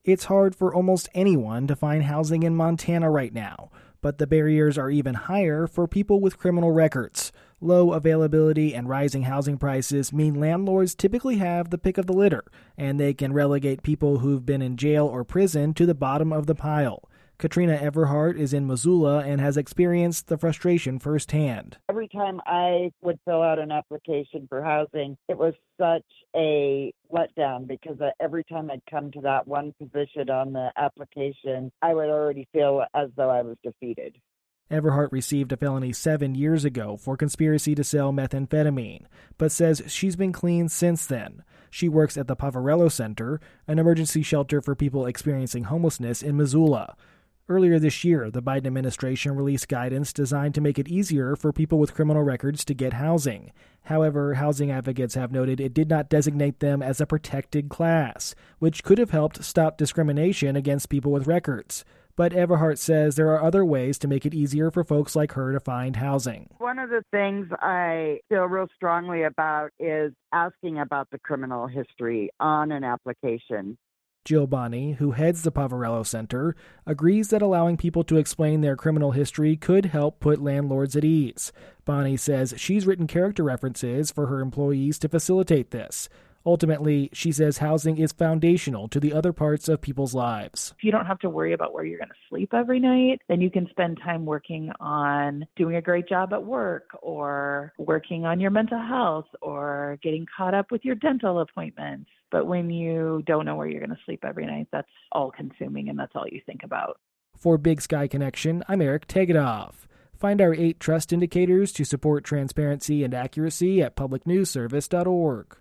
It's hard for almost anyone to find housing in Montana right now, but the barriers are even higher for people with criminal records. Low availability and rising housing prices mean landlords typically have the pick of the litter, and they can relegate people who've been in jail or prison to the bottom of the pile. Katrina Everhart is in Missoula and has experienced the frustration firsthand. Every time I would fill out an application for housing, it was such a letdown because every time I'd come to that one position on the application, I would already feel as though I was defeated. Everhart received a felony 7 years ago for conspiracy to sell methamphetamine, but says she's been clean since then. She works at the Poverello Center, an emergency shelter for people experiencing homelessness in Missoula. Earlier this year, the Biden administration released guidance designed to make it easier for people with criminal records to get housing. However, housing advocates have noted it did not designate them as a protected class, which could have helped stop discrimination against people with records. But Everhart says there are other ways to make it easier for folks like her to find housing. One of the things I feel real strongly about is asking about the criminal history on an application. Jill Bonney, who heads the Poverello Center, agrees that allowing people to explain their criminal history could help put landlords at ease. Bonney says she's written character references for her employees to facilitate this. Ultimately, she says housing is foundational to the other parts of people's lives. If you don't have to worry about where you're going to sleep every night, then you can spend time working on doing a great job at work or working on your mental health or getting caught up with your dental appointments. But when you don't know where you're going to sleep every night, that's all consuming and that's all you think about. For Big Sky Connection, I'm Eric Tegedoff. Find our 8 trust indicators to support transparency and accuracy at publicnewsservice.org.